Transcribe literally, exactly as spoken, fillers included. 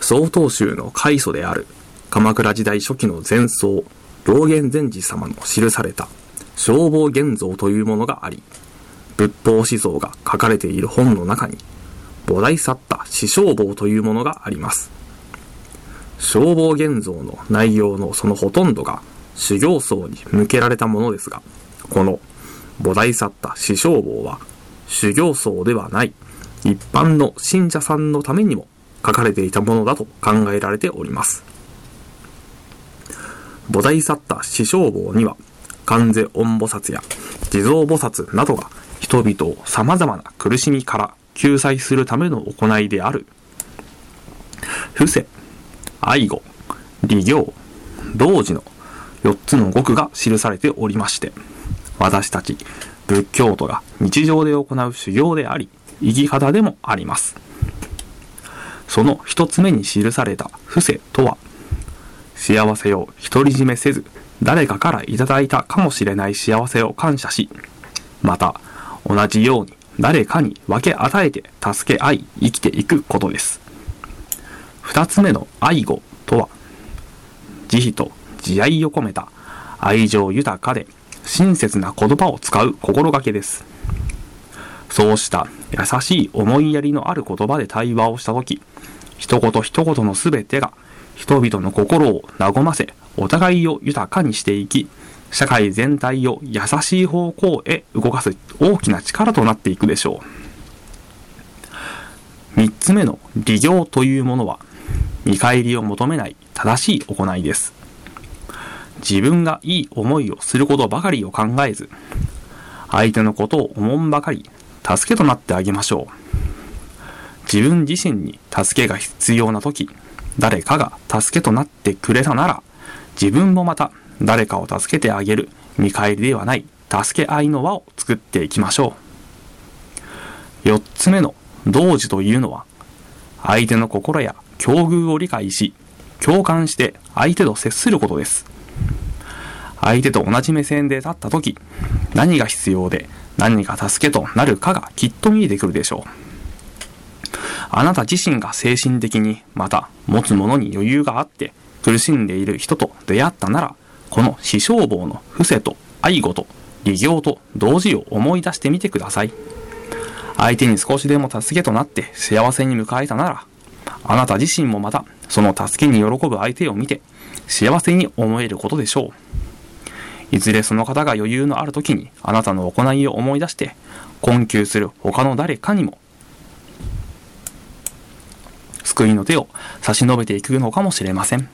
曹洞宗の開祖である鎌倉時代初期の前僧道元禅師様の記された正法現像というものがあり、仏法思想が書かれている本の中に菩提サッタ四正法というものがあります。正法現像の内容のそのほとんどが修行僧に向けられたものですが、この菩提サッタ四正法は修行僧ではない一般の信者さんのためにも書かれていたものだと考えられております。菩提サッタ四正法には観世音菩薩や地蔵菩薩などが人々を様々な苦しみから救済するための行いである伏せ、愛護、利行、童子のよっつの語句が記されておりまして、私たち仏教徒が日常で行う修行であり、生き方でもあります。その一つ目に記された伏せとは、幸せを独り占めせず、誰かからいただいたかもしれない幸せを感謝し、また同じように誰かに分け与えて助け合い生きていくことです。二つ目の愛護とは、慈悲と慈愛を込めた愛情豊かで親切な言葉を使う心がけです。そうした優しい思いやりのある言葉で対話をしたとき、一言一言のすべてが人々の心を和ませ、お互いを豊かにしていき、社会全体を優しい方向へ動かす大きな力となっていくでしょう。三つ目の利行というものは、見返りを求めない正しい行いです。自分がいい思いをすることばかりを考えず、相手のことを思んばかり助けとなってあげましょう。自分自身に助けが必要なとき、誰かが助けとなってくれたなら、自分もまた誰かを助けてあげる見返りではない助け合いの輪を作っていきましょう。四つ目の童子というのは、相手の心や境遇を理解し、共感して相手と接することです。相手と同じ目線で立ったとき、何が必要で何が助けとなるかがきっと見えてくるでしょう。あなた自身が精神的にまた持つものに余裕があって苦しんでいる人と出会ったなら、この四正法の伏せと愛護と利行と同時を思い出してみてください。相手に少しでも助けとなって幸せに迎えたなら、あなた自身もまたその助けに喜ぶ相手を見て幸せに思えることでしょう。いずれその方が余裕のある時にあなたの行いを思い出して困窮する他の誰かにも救いの手を差し伸べていくのかもしれません。